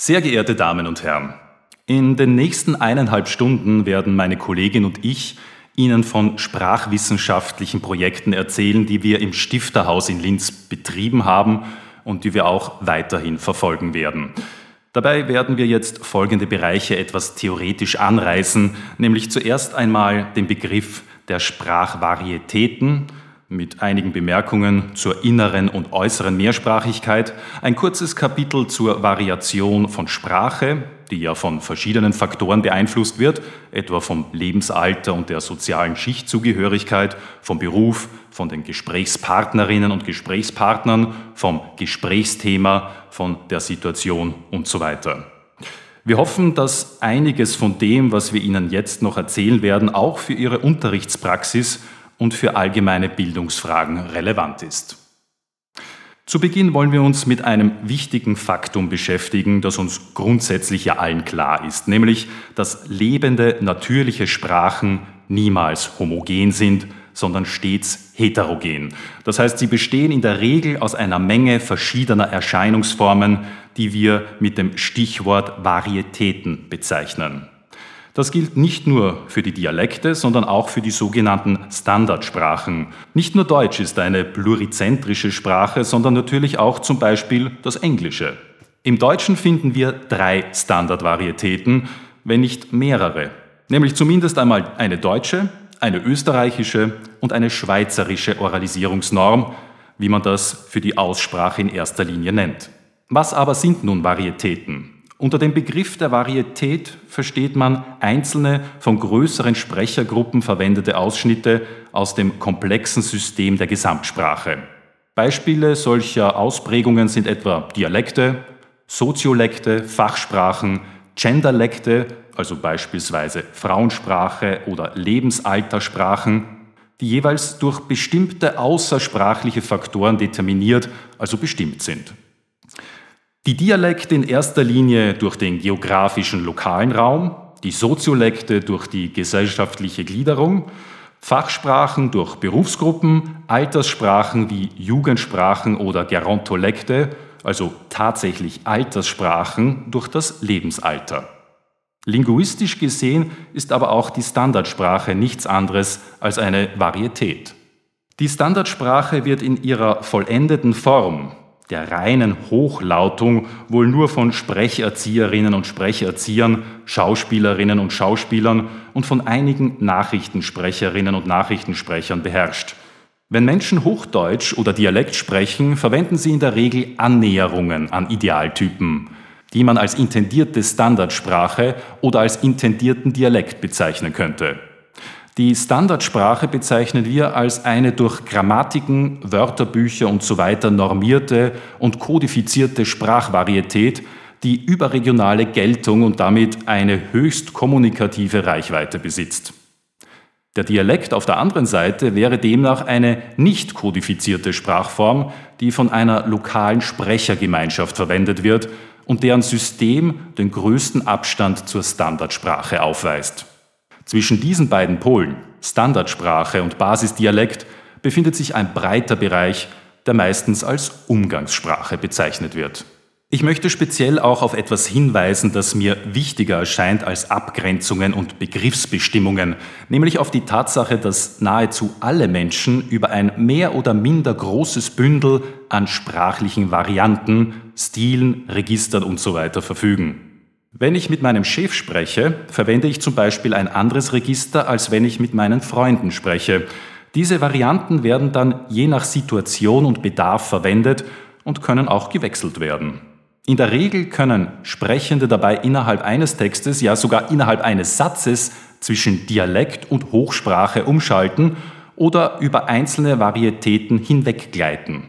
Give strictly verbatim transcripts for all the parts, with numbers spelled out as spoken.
Sehr geehrte Damen und Herren, in den nächsten eineinhalb Stunden werden meine Kollegin und ich Ihnen von sprachwissenschaftlichen Projekten erzählen, die wir im Stifterhaus in Linz betrieben haben und die wir auch weiterhin verfolgen werden. Dabei werden wir jetzt folgende Bereiche etwas theoretisch anreißen, nämlich zuerst einmal den Begriff der Sprachvarietäten mit einigen Bemerkungen zur inneren und äußeren Mehrsprachigkeit, ein kurzes Kapitel zur Variation von Sprache, die ja von verschiedenen Faktoren beeinflusst wird, etwa vom Lebensalter und der sozialen Schichtzugehörigkeit, vom Beruf, von den Gesprächspartnerinnen und Gesprächspartnern, vom Gesprächsthema, von der Situation und so weiter. Wir hoffen, dass einiges von dem, was wir Ihnen jetzt noch erzählen werden, auch für Ihre Unterrichtspraxis und für allgemeine Bildungsfragen relevant ist. Zu Beginn wollen wir uns mit einem wichtigen Faktum beschäftigen, das uns grundsätzlich ja allen klar ist, nämlich, dass lebende, natürliche Sprachen niemals homogen sind, sondern stets heterogen. Das heißt, sie bestehen in der Regel aus einer Menge verschiedener Erscheinungsformen, die wir mit dem Stichwort Varietäten bezeichnen. Das gilt nicht nur für die Dialekte, sondern auch für die sogenannten Standardsprachen. Nicht nur Deutsch ist eine plurizentrische Sprache, sondern natürlich auch zum Beispiel das Englische. Im Deutschen finden wir drei Standardvarietäten, wenn nicht mehrere, nämlich zumindest einmal eine deutsche, eine österreichische und eine schweizerische Oralisierungsnorm, wie man das für die Aussprache in erster Linie nennt. Was aber sind nun Varietäten? Unter dem Begriff der Varietät versteht man einzelne von größeren Sprechergruppen verwendete Ausschnitte aus dem komplexen System der Gesamtsprache. Beispiele solcher Ausprägungen sind etwa Dialekte, Soziolekte, Fachsprachen, Genderlekte, also beispielsweise Frauensprache oder Lebensaltersprachen, die jeweils durch bestimmte außersprachliche Faktoren determiniert, also bestimmt sind. Die Dialekte in erster Linie durch den geografischen lokalen Raum, die Soziolekte durch die gesellschaftliche Gliederung, Fachsprachen durch Berufsgruppen, Alterssprachen wie Jugendsprachen oder Gerontolekte, also tatsächlich Alterssprachen durch das Lebensalter. Linguistisch gesehen ist aber auch die Standardsprache nichts anderes als eine Varietät. Die Standardsprache wird in ihrer vollendeten Form, der reinen Hochlautung, wohl nur von Sprecherzieherinnen und Sprecherziehern, Schauspielerinnen und Schauspielern und von einigen Nachrichtensprecherinnen und Nachrichtensprechern beherrscht. Wenn Menschen Hochdeutsch oder Dialekt sprechen, verwenden sie in der Regel Annäherungen an Idealtypen, die man als intendierte Standardsprache oder als intendierten Dialekt bezeichnen könnte. Die Standardsprache bezeichnen wir als eine durch Grammatiken, Wörterbücher usw. normierte und kodifizierte Sprachvarietät, die überregionale Geltung und damit eine höchst kommunikative Reichweite besitzt. Der Dialekt auf der anderen Seite wäre demnach eine nicht kodifizierte Sprachform, die von einer lokalen Sprechergemeinschaft verwendet wird und deren System den größten Abstand zur Standardsprache aufweist. Zwischen diesen beiden Polen, Standardsprache und Basisdialekt, befindet sich ein breiter Bereich, der meistens als Umgangssprache bezeichnet wird. Ich möchte speziell auch auf etwas hinweisen, das mir wichtiger erscheint als Abgrenzungen und Begriffsbestimmungen, nämlich auf die Tatsache, dass nahezu alle Menschen über ein mehr oder minder großes Bündel an sprachlichen Varianten, Stilen, Registern usw. verfügen. Wenn ich mit meinem Chef spreche, verwende ich zum Beispiel ein anderes Register, als wenn ich mit meinen Freunden spreche. Diese Varianten werden dann je nach Situation und Bedarf verwendet und können auch gewechselt werden. In der Regel können Sprechende dabei innerhalb eines Textes, ja sogar innerhalb eines Satzes zwischen Dialekt und Hochsprache umschalten oder über einzelne Varietäten hinweggleiten.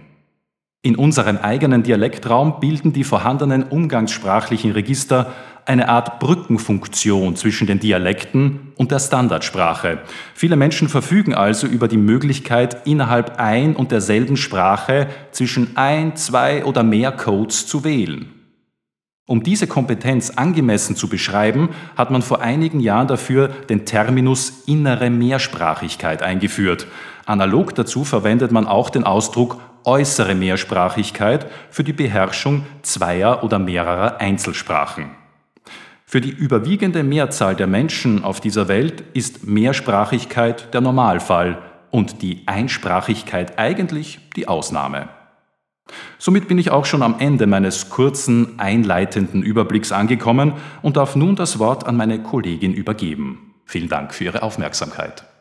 In unserem eigenen Dialektraum bilden die vorhandenen umgangssprachlichen Register eine Art Brückenfunktion zwischen den Dialekten und der Standardsprache. Viele Menschen verfügen also über die Möglichkeit, innerhalb ein und derselben Sprache zwischen ein, zwei oder mehr Codes zu wählen. Um diese Kompetenz angemessen zu beschreiben, hat man vor einigen Jahren dafür den Terminus innere Mehrsprachigkeit eingeführt. Analog dazu verwendet man auch den Ausdruck äußere Mehrsprachigkeit für die Beherrschung zweier oder mehrerer Einzelsprachen. Für die überwiegende Mehrzahl der Menschen auf dieser Welt ist Mehrsprachigkeit der Normalfall und die Einsprachigkeit eigentlich die Ausnahme. Somit bin ich auch schon am Ende meines kurzen, einleitenden Überblicks angekommen und darf nun das Wort an meine Kollegin übergeben. Vielen Dank für Ihre Aufmerksamkeit.